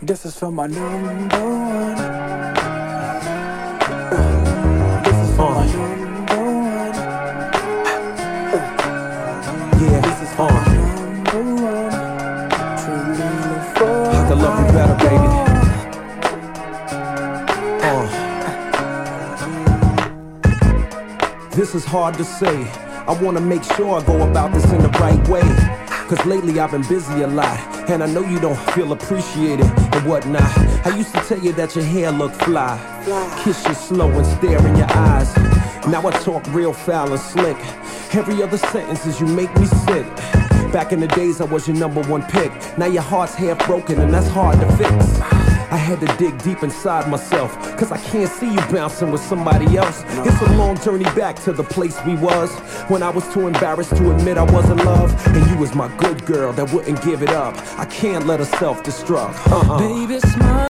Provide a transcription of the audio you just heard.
This is for my number one. This is for my number one. Yeah, This is for my number one. Truly for I could love you better, baby. This is hard to say. I wanna make sure I go about this in the right way. Cause lately I've been busy a lot, and I know you don't feel appreciated and whatnot. I used to tell you that your hair looked fly, kiss you slow and stare in your eyes. Now I talk real foul and slick. Every other sentence is you make me sick. Back in the days I was your number one pick. Now your heart's half broken and that's hard to fix. I had to dig deep inside myself, cause I can't see you bouncing with somebody else. It's a long journey back to the place we was, when I was too embarrassed to admit I was in love. And you was my good girl that wouldn't give it up. I can't let her self-destruct. Baby,